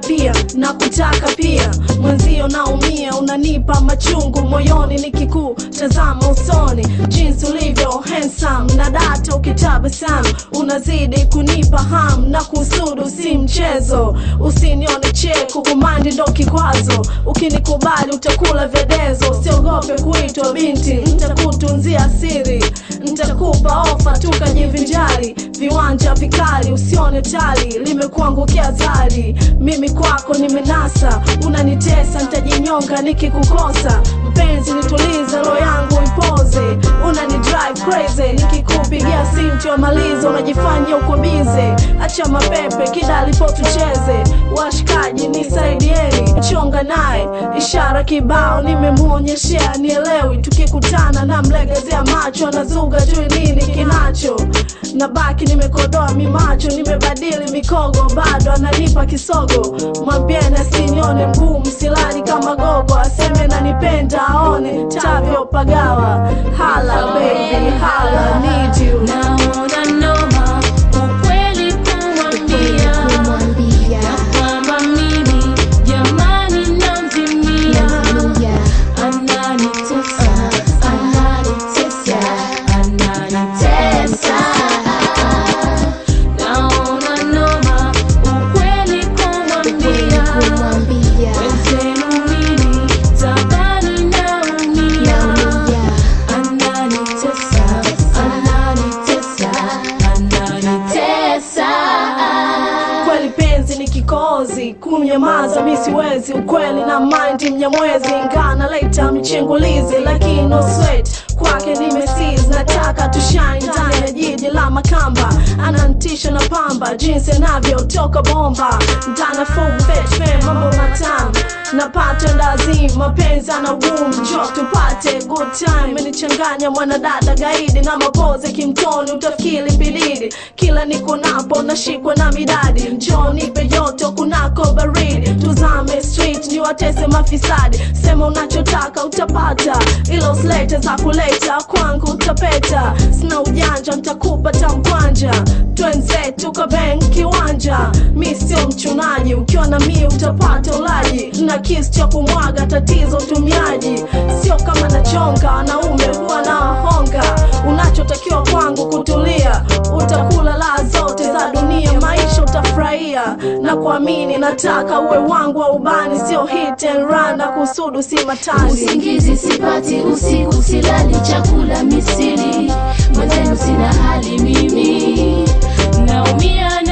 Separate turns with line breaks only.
pia na kutaka pia. Mwenzio naumia, unanipa machungu moyoni nikikutazama usoni. Jinsi ulivyo handsome na data ukitabasamu, unazidi kunipa hamu na kusudu si mchezo. Usinione cheko kumandi ndo kikwazo, ukinikubali utakula vedezo. Usiogope kuitwa binti, nitakutunzia siri, nitakupa ofa tukajivinjari. Viwanja vikali usione tali, limekuangukia zari. Mimi kwako nimenasa, unanitesa nitajinyonga nikikukosa. Mpenzi nitulize, roho yangu ipoze, unani drive crazy. Nikikupigia simu tuamalize, unajifanya uko bize. Acha mapepe kidalipo tucheze, washikaji nisaidieni. Chonga naye ishara kibao nimemuonyeshea nielewi. Tukikutana na mlegezea macho, anazuga juu nini kinacho. Nabaki nimekodoa mimacho, nimebadili mikogo, bado ananipa kisogo. Mwambieni asinione mgumu, silali kama gogo. Aseme nanipenda aone tavyo pagawa. Hala baby, hala need you.
Naona noma ukweli kumwambia, na kwamba mimi jamani namzimia. Ananitesa, ananitesa, ananitesa. Naona noma ukweli kumwambia, wenzenu mimi tabani naumia. Ananitesa, ananitesa, ananitesa.
Kweli penzi ni kikozi, kunyamaza mi siwezi. Ukweli na mind mnyamwezi, ngana later mchengulizi. Lakini no sweat kwake nimesiz, nataka tushine ndani ya jiji la Makamba. Anantisha na pamba, jinsi navyotoka bomba. Ndana full fetch fame, mambo matamu napata ndazi. Mapenzi ana boom, njoo tupate good time. Menichanganya mwanadada gaidi na mapoze kimtoni, utafikiri bididi. Kila niko napo nashikwa na midadi, njoo nipe joto kunako baridi. Tuzame street ni watese mafisadi, sema unachotaka utapata. Ilo slete za kuleta kwangu utapeta. Sina ujanja nitakupa tamkwanja, twenze tukabang kiwanja. Mi sio mchunaji, ukiwa na mi utapata ulaji. Na kiss cha kumwaga tatizo utumiaji, sio kama nachonga. Wanaume huwa na honga, unachotakiwa kwangu kutulia. Utakula la zote za dunia, maisha utafurahia. Na kuamini nataka uwe wangu wa ubani, sio hit and run na kusudu si matani.
Usingizi sipati usiku, silali chakula misili. Mwenzenu sina hali mimi, naumia.